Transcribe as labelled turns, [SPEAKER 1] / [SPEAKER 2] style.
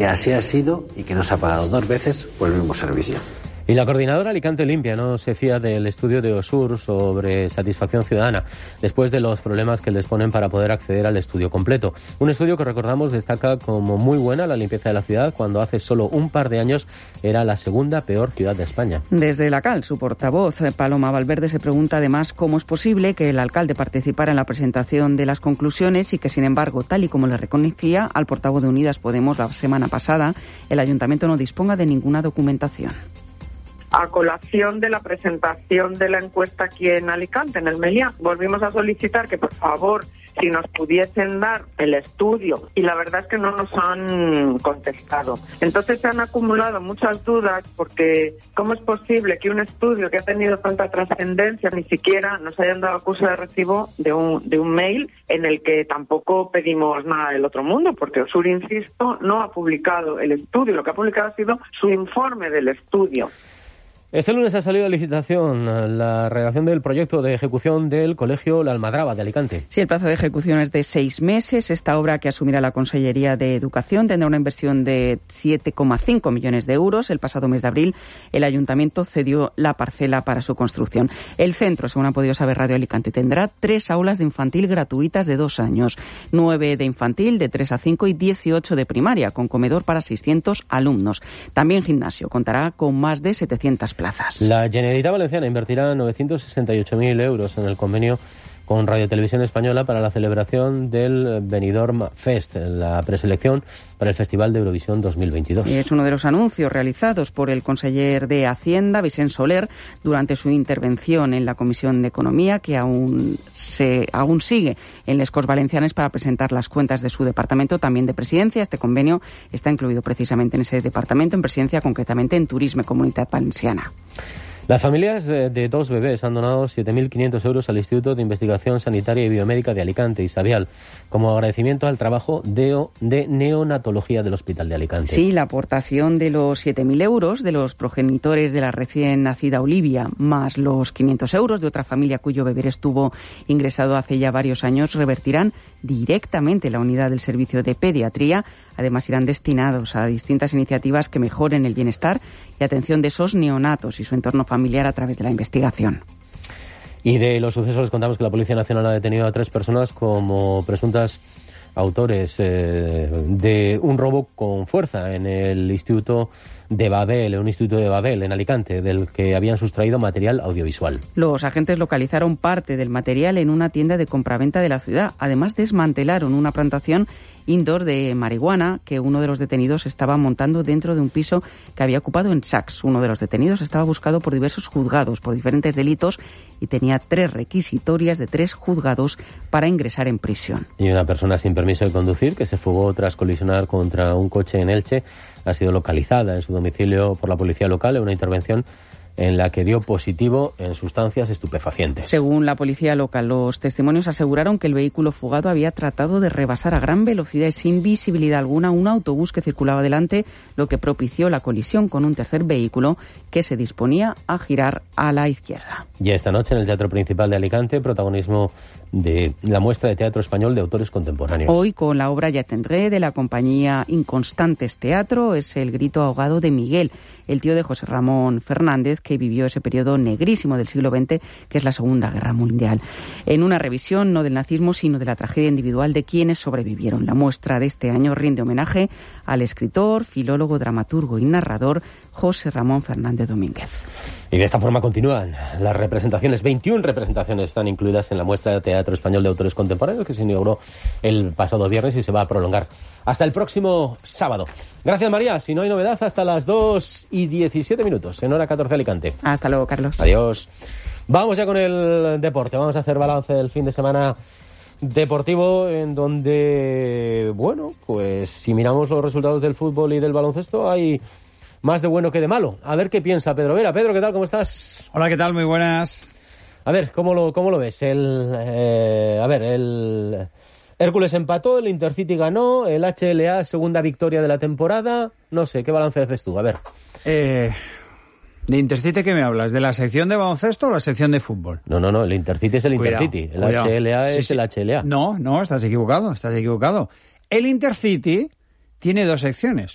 [SPEAKER 1] que así ha sido y que nos ha pagado 2 veces por el mismo servicio.
[SPEAKER 2] Y la coordinadora Alicante Limpia no se fía del estudio de OSUR sobre satisfacción ciudadana, después de los problemas que les ponen para poder acceder al estudio completo. Un estudio que, recordamos, destaca como muy buena la limpieza de la ciudad, cuando hace solo un par de años era la segunda peor ciudad de España.
[SPEAKER 3] Desde la CAL, su portavoz, Paloma Valverde, se pregunta además cómo es posible que el alcalde participara en la presentación de las conclusiones y que, sin embargo, tal y como le reconocía al portavoz de Unidas Podemos la semana pasada, el ayuntamiento no disponga de ninguna documentación.
[SPEAKER 4] A colación de la presentación de la encuesta aquí en Alicante, en el Meliá, volvimos a solicitar que, por favor, si nos pudiesen dar el estudio, y la verdad es que no nos han contestado. Entonces se han acumulado muchas dudas, porque ¿cómo es posible que un estudio que ha tenido tanta trascendencia ni siquiera nos hayan dado acuso de recibo de un mail en el que tampoco pedimos nada del otro mundo? Porque OSUR, insisto, no ha publicado el estudio, lo que ha publicado ha sido su informe del estudio.
[SPEAKER 2] Este lunes ha salido a licitación la redacción del proyecto de ejecución del Colegio La Almadraba de Alicante.
[SPEAKER 3] Sí, el plazo de ejecución es de 6 meses. Esta obra, que asumirá la Consellería de Educación, tendrá una inversión de 7,5 millones de euros. El pasado mes de abril, el Ayuntamiento cedió la parcela para su construcción. El centro, según ha podido saber Radio Alicante, tendrá 3 aulas de infantil gratuitas de 2 años, 9 de infantil de 3 a 5 y 18 de primaria, con comedor para 600 alumnos. También gimnasio, contará con más de 700 plazas.
[SPEAKER 2] La Generalitat Valenciana invertirá 968.000 euros en el convenio con Radio Televisión Española para la celebración del Benidorm Fest, la preselección para el Festival de Eurovisión 2022.
[SPEAKER 3] Es uno de los anuncios realizados por el conseller de Hacienda, Vicent Soler, durante su intervención en la Comisión de Economía, que aún sigue en les Corts Valencianes para presentar las cuentas de su departamento, también de Presidencia. Este convenio está incluido precisamente en ese departamento, en Presidencia, concretamente en Turisme y Comunitat Valenciana.
[SPEAKER 2] Las familias de 2 bebés han donado 7.500 euros al Instituto de Investigación Sanitaria y Biomédica de Alicante, Isabial, como agradecimiento al trabajo de neonatología del Hospital de Alicante.
[SPEAKER 3] Sí, la aportación de los 7.000 euros de los progenitores de la recién nacida Olivia, más los 500 euros de otra familia cuyo bebé estuvo ingresado hace ya varios años, revertirán directamente la unidad del servicio de pediatría. Además, irán destinados a distintas iniciativas que mejoren el bienestar y atención de esos neonatos y su entorno familiar a través de la investigación.
[SPEAKER 2] Y de los sucesos les contamos que la Policía Nacional ha detenido a 3 personas como presuntas autores de un robo con fuerza en el Instituto de Babel, un instituto de Babel en Alicante, del que habían sustraído material audiovisual.
[SPEAKER 3] Los agentes localizaron parte del material en una tienda de compraventa de la ciudad. Además, desmantelaron una plantación indoor de marihuana que uno de los detenidos estaba montando dentro de un piso que había ocupado en Saks. Uno de los detenidos estaba buscado por diversos juzgados por diferentes delitos y tenía 3 requisitorias de 3 juzgados para ingresar en prisión.
[SPEAKER 2] Y una persona sin permiso de conducir que se fugó tras colisionar contra un coche en Elche ha sido localizada en su domicilio por la policía local en una intervención en la que dio positivo en sustancias estupefacientes.
[SPEAKER 3] Según la policía local, los testimonios aseguraron que el vehículo fugado había tratado de rebasar a gran velocidad y sin visibilidad alguna un autobús que circulaba delante, lo que propició la colisión con un tercer vehículo que se disponía a girar a la izquierda.
[SPEAKER 2] Y esta noche en el Teatro Principal de Alicante, protagonismo de la muestra de teatro español de autores contemporáneos.
[SPEAKER 3] Hoy con la obra Ya tendré de la compañía Inconstantes Teatro, es el grito ahogado de Miguel, el tío de José Ramón Fernández, que vivió ese periodo negrísimo del siglo XX, que es la Segunda Guerra Mundial. En una revisión no del nazismo, sino de la tragedia individual de quienes sobrevivieron. La muestra de este año rinde homenaje al escritor, filólogo, dramaturgo y narrador José Ramón Fernández Domínguez.
[SPEAKER 2] Y de esta forma continúan las representaciones. 21 representaciones están incluidas en la muestra de teatro español de autores contemporáneos que se inauguró el pasado viernes y se va a prolongar hasta el próximo sábado. Gracias, María. Si no hay novedad, hasta las 2:17 en hora 14 Alicante.
[SPEAKER 3] Hasta luego, Carlos.
[SPEAKER 2] Adiós. Vamos ya con el deporte. Vamos a hacer balance del fin de semana deportivo, en donde, bueno, pues si miramos los resultados del fútbol y del baloncesto, hay más de bueno que de malo. A ver qué piensa Pedro Vera. Pedro, ¿qué tal? ¿Cómo estás?
[SPEAKER 5] Hola, ¿qué tal? Muy buenas.
[SPEAKER 2] A ver, ¿cómo lo ves? El Hércules empató, el Intercity ganó, el HLA segunda victoria de la temporada. No sé, ¿qué balance haces tú? A ver.
[SPEAKER 5] ¿De Intercity qué me hablas? ¿De la sección de baloncesto o la sección de fútbol?
[SPEAKER 2] No, el Intercity es el Intercity. El HLA es el HLA.
[SPEAKER 5] No, estás equivocado. El Intercity tiene 2 secciones.